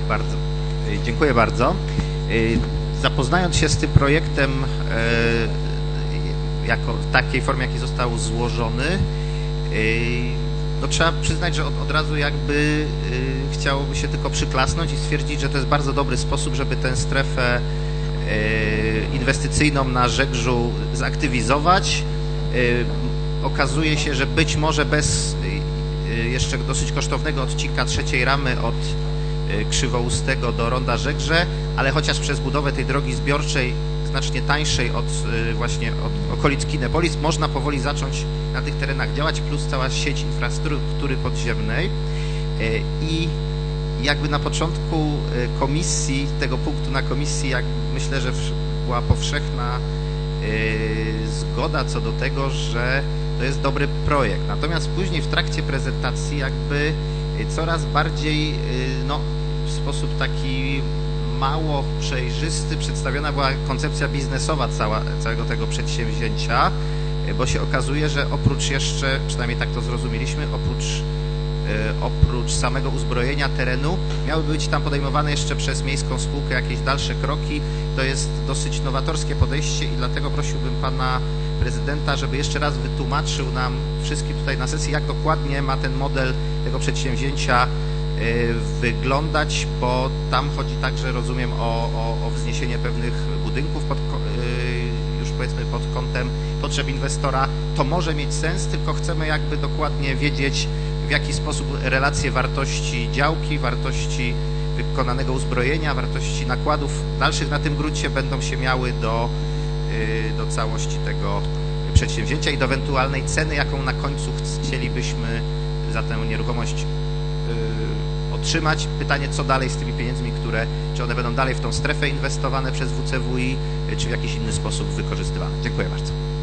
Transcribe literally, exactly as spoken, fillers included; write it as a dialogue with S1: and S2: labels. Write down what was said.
S1: Bardzo. Dziękuję bardzo. Zapoznając się z tym projektem jako w takiej formie, jaki został złożony, no trzeba przyznać, że od, od razu jakby chciałoby się tylko przyklasnąć i stwierdzić, że to jest bardzo dobry sposób, żeby tę strefę inwestycyjną na Żegrzu zaktywizować. Okazuje się, że być może bez jeszcze dosyć kosztownego odcinka trzeciej ramy od Krzywoustego do Ronda Żegrze, ale chociaż przez budowę tej drogi zbiorczej znacznie tańszej od właśnie od okolic Kinepolis można powoli zacząć na tych terenach działać, plus cała sieć infrastruktury podziemnej. I jakby na początku komisji, tego punktu na komisji, jak myślę, że była powszechna zgoda co do tego, że to jest dobry projekt. Natomiast później w trakcie prezentacji jakby coraz bardziej no, w sposób taki mało przejrzysty przedstawiona była koncepcja biznesowa cała, całego tego przedsięwzięcia, bo się okazuje, że oprócz jeszcze, przynajmniej tak to zrozumieliśmy, oprócz, oprócz samego uzbrojenia terenu miały być tam podejmowane jeszcze przez miejską spółkę jakieś dalsze kroki. To jest dosyć nowatorskie podejście i dlatego prosiłbym pana prezydenta, żeby jeszcze raz wytłumaczył nam wszystkim tutaj na sesji, jak dokładnie ma ten model tego przedsięwzięcia wyglądać, bo tam chodzi także, rozumiem, o, o, o wzniesienie pewnych budynków pod, już powiedzmy pod kątem potrzeb inwestora. To może mieć sens, tylko chcemy jakby dokładnie wiedzieć, w jaki sposób relacje wartości działki, wartości wykonanego uzbrojenia, wartości nakładów dalszych na tym gruncie będą się miały do, do całości tego przedsięwzięcia i do ewentualnej ceny, jaką na końcu chcielibyśmy za tę nieruchomość otrzymać. Pytanie, co dalej z tymi pieniędzmi, które, czy one będą dalej w tą strefę inwestowane przez W C W I, czy w jakiś inny sposób wykorzystywane. Dziękuję bardzo.